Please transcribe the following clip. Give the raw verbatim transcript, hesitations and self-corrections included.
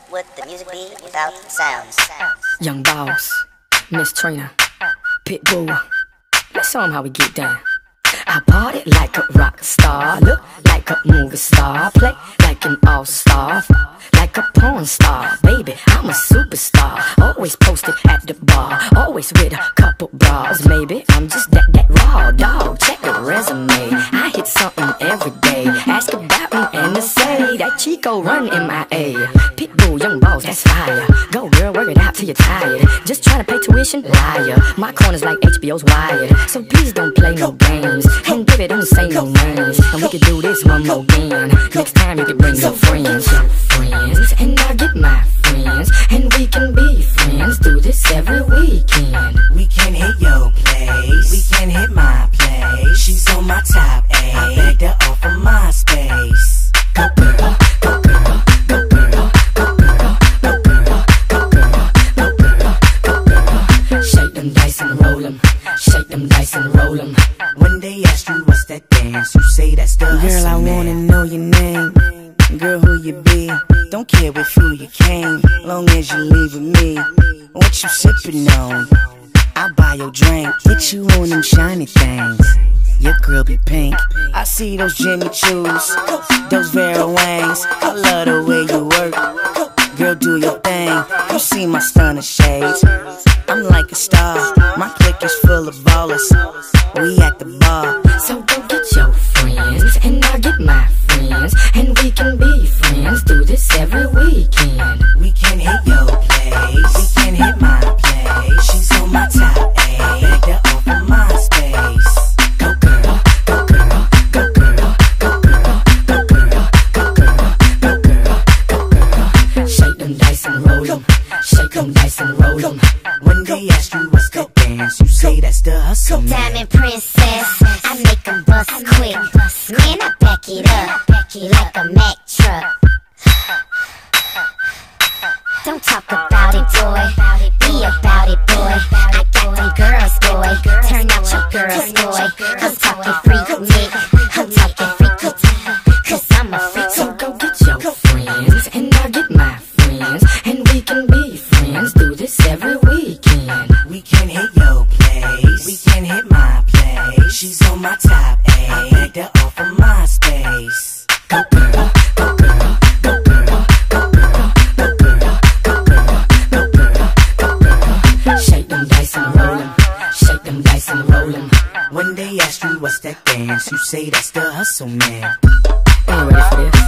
would the music be without sounds? Young Boss, Miss Trina, Pitbull, let's show 'em how we get down. I party like a rock star, look like a movie star, play like an all-star, like a porn star. Baby, I'm a superstar, always posted at the bar, always with a couple bras. Maybe I'm just that, that raw dog, check the resume. I hit something every day, ask about me and they say that Chico run M I A. Pitbull, Young Boss, that's fire. Go girl, work it out till you're tired. Just trying to pay tuition, liar. My corner's like H B O's Wired, so please don't play no games. And baby, don't say no names. And we can do this one more again. Next time you can bring your friends, your friends, and I'll get my friends, and we can be friends. Do this every weekend. We can hit your place, we can hit my place. She's on my top eight, I begged her off of MySpace. Go girl, go girl, go girl, go girl, go girl, go girl, go girl, go girl. Shake them dice and roll 'em, shake them dice and roll 'em. When they ask you what's that dance, you say that's the hustle. Girl, I wanna know your name, girl, who you be. Don't care with who you came, long as you leave with me. What you sippin' on? I'll buy your drink, get you on them shiny things. Your girl be pink, I see those Jimmy Choos, those Vera Wangs. I love the way you work, girl, do your thing. You see my stunner shades, I'm like a star. My clique is full of ballers, we at the bar. So go get your friends, and I'll get my friends, and we can be friends. Do this every weekend. We can hit your place, we can hit my place. She's on my top eight, I begged her off of MySpace. Go girl, go girl, go girl, go girl, go girl, go girl, go girl, go girl. Shake them dice and roll 'em, shake them dice and roll 'em. When they ask you what's that dance, you say that's the hustle. Diamond princess, I make 'em bust quick. Man, I back it up, like a Mack truck. Don't talk about it, boy, be about it, boy. I got them girls, boy, turn out your girls, boy. I'm talking freak Nick, I'm talking freaky time, cause I'm a freak. So go get your friends, and I'll get my friends, and we can be friends. Do this every weekend. We can hit your place, we can hit my place. She's on my top eight, I begged her off of MySpace. Go girl, go girl, go girl, go girl, go girl, go girl, go girl, go girl. Shake them dice and roll 'em, shake them dice and roll 'em. When they ask you what's that dance, you say that's the hustle, man. Ain't ready for this.